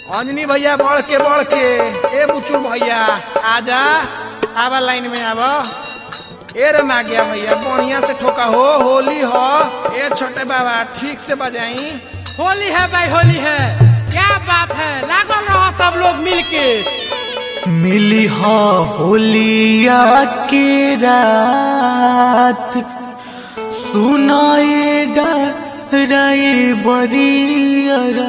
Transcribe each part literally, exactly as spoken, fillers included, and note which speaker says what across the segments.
Speaker 1: अंजनी भैया बढ़ के बढ़ के ए बुचू भैया आजा आवा लाइन में आवा। ए रे मागिया भैया बढ़िया से ठोका हो, होली हो। ए छोटे बाबा ठीक से बजाई।
Speaker 2: होली है भाई होली है, क्या बात है, लागल रहो सब लोग मिलके।
Speaker 3: मिली हो होलिया के रात सुनाए डराए बरिया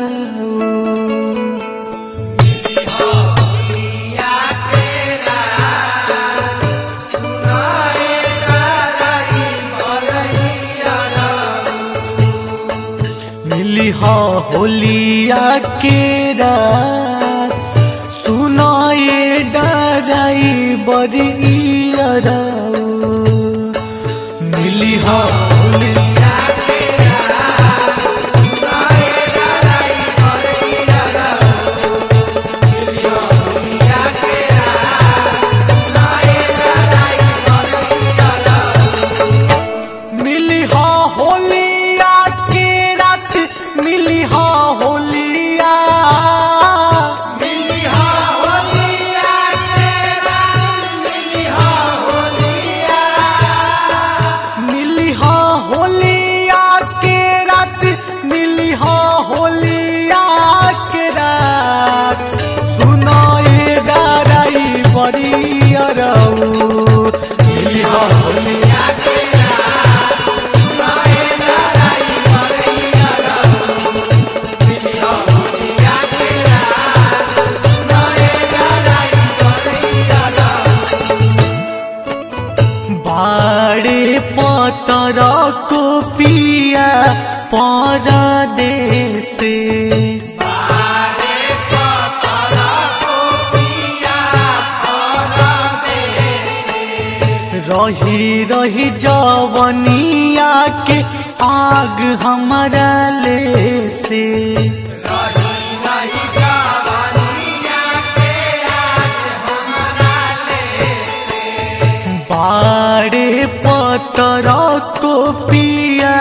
Speaker 3: मिली हो होलिया के रात सुनाए डराई बरिया मिली हो होलिया के रात सुनाए डराई बरिया मिली हो होलिया के रात सुनाए डराई बरिया मिली हो होलिया के रात मिली हो होलिया मिली हो होलिया के रात मिली हो होलिया मिली हो होलिया के रात मिली हो होलिया के रात सुनाए डराई बरिया मिली हो होलिया के रात सुनाए डराई बरिया मिली हो होलिया के रात सुनाए डराई बरिया बाड़े पतर को पिया परदेश बाड़े पतर को पिया परदेश रही रही जवनिया के आग हमारा ले से रही रही जवनिया के आग हमारा ले से बाड़े पतर को पिया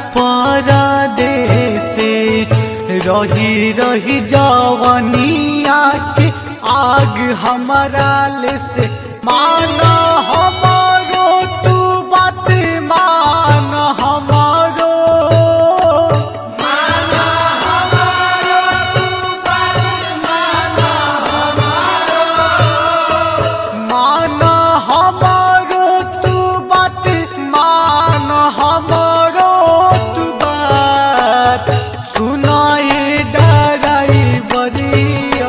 Speaker 3: परदेश रही रही जवनिया के आग हमारा ले से मानो हमारो तू बात मान हमारो मानो हमारो तू बात मान हमारो मानो हमारो तू बात मान हमारो तू बात सुनाए डराई बरिया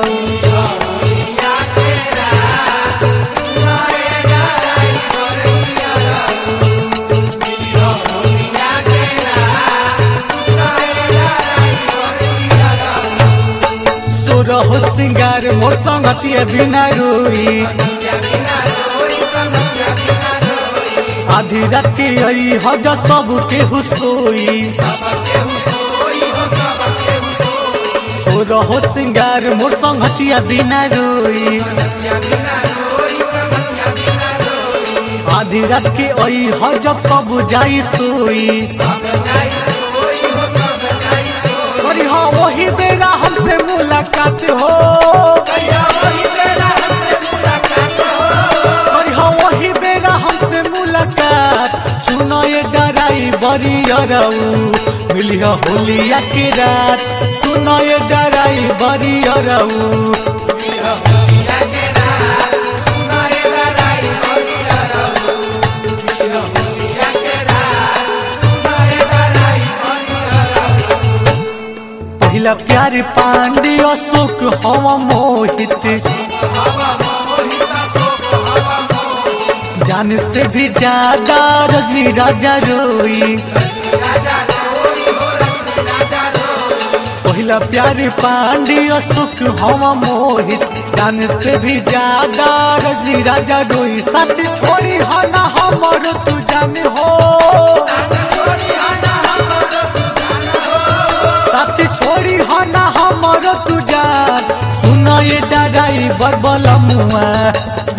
Speaker 3: रहो सिंगार मोर संगतिया बिना रोई आधी रात के आई हज सब के हुसोई सो रहो सिंगार मोर संगतिया बिना रोई आधी रात के आई हज सब जाई सोई हाँ वही बेरा हमसे मुलाकात हो वही बेरा हमसे मुलाकात हो हाँ वही बेरा हमसे मुलाकात सुनाए डराई बरिया मिली हो होलिया के रात सुनाए डराई बरिया पहिला प्यारे पांडे अशोक हवा मोहित जान से भी ज्यादा रजनी राजा रोई पहिला प्यारे पांडे अशोक हवा मोहित जान से भी ज्यादा रजनी राजा रोई साथ छोड़ी हना हमर तू जान हो साथ छोड़ी हना हमर तू जान सुनाए डराई बरबल मुआ